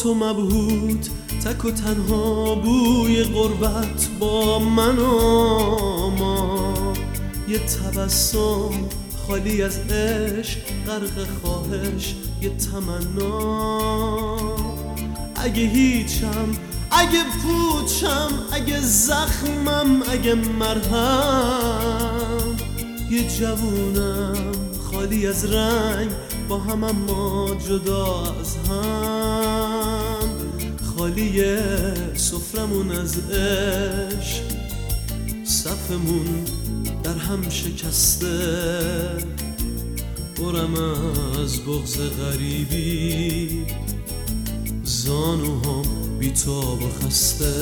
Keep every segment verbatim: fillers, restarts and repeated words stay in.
تو مبهوت تک و تنها، بوی غربت با من و ما. یه تبسم خالی از عشق، غرق خواهش یه تمنا. اگه هیچم، اگه پوچم، اگه زخمم، اگه مرهم، یه جوونم خالی از رنگ، با هم اما جدا از هم. خالی سفرمون از عشق، صفمون در هم شکسته. برم از بغض غریبی، زانوهام بی‌تاب و خسته.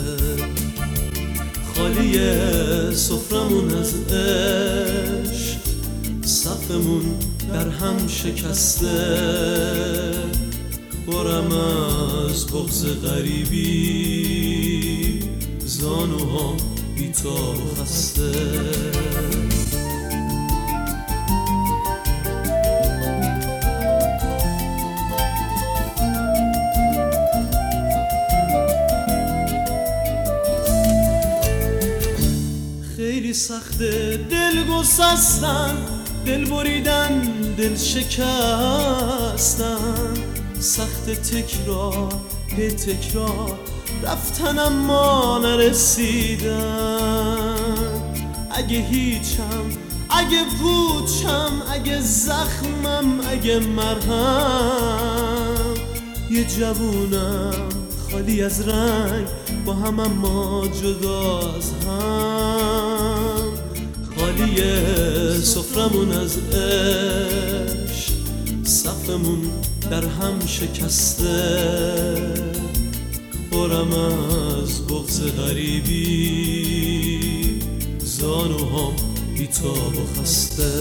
خالی سفرمون از عشق، صفمون در هم شکسته. برم از بغض غریبی، زانوهام بی‌تاب و خسته. خیلی سخته دل گسستن، دل بریدن، دل شکستن. سخت تکرار به تکرار رفتن اما نرسیدن. اگه هیچم، اگه پوچم، اگه زخمم، اگه مرهم، یه جوونم خالی از رنگ، با هم اما جدا از هم. خالی سفرمون از عشق، صفمون در هم شکسته. برم از بغض غریبی، زانوهام بی‌تاب و خسته.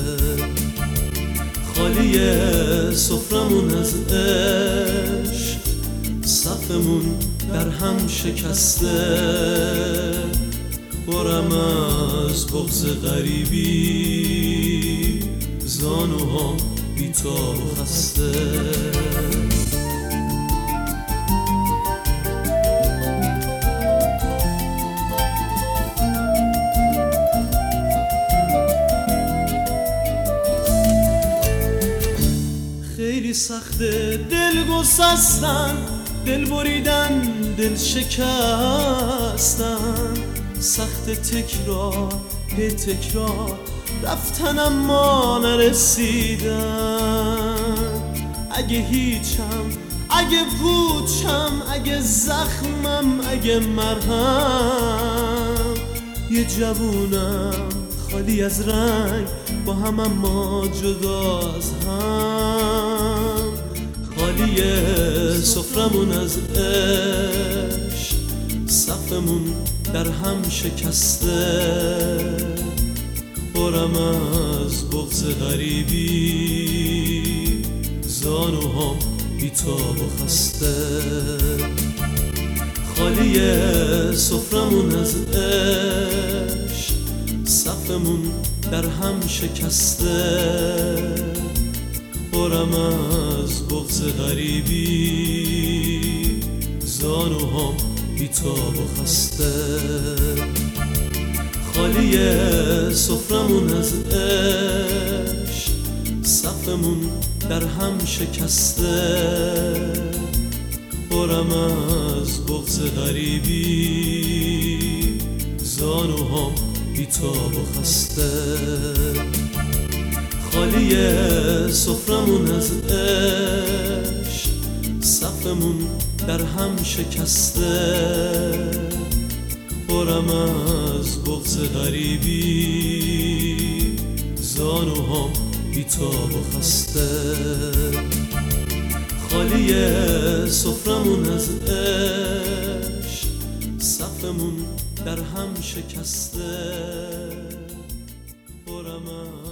خالی سفرمون از عشق، صفمون در هم شکسته. برم از بغض غریبی، زانوهام بی‌تاب و خسته. خیلی سخته دل گسستن، دل بریدن، دل شکستن. سخت تکرار به تکرار رفتن اما نرسیدن. اگه هیچم، اگه پوچم، اگه زخمم، اگه مرهم، یه جوونم خالی از رنگ، با هم اما جدا از هم. خالی سفرمون از عشق، صفمون در هم شکسته. برم از بغض غریبی، زانوهام بی‌تاب و خسته. خالی سفرمون از عشق، صفمون در هم شکسته. برم از بغض غریبی، زانوهام بی‌تاب و خسته. خالی سفرمون از عشق، صفمون در هم شکسته. برم از بغض غریبی، زانوهام بی‌تاب و خسته. خالی سفرمون از عشق، صفمون در هم شکسته. برم از بغض غریبی، زانوهام بی‌تاب و خسته. خالی سفرمون از عشق، صفمون در هم شکسته. برم